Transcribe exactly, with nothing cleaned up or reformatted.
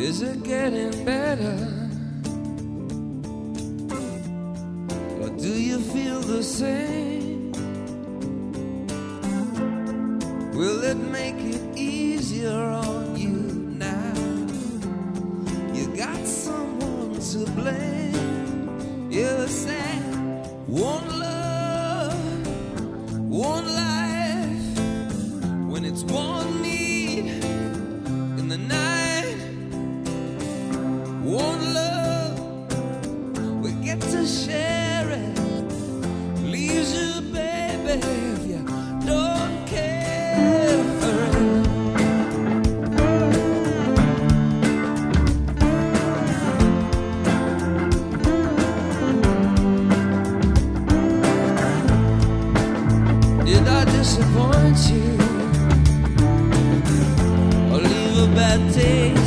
Is it getting better? Or do you feel the same? Will it make it easier on you now? You got someone to blame. You're sad. One love, one life. When it's one need in the night, one love, we get to share it. Leaves you, baby, if you don't care for it. Did I disappoint you or leave a bad taste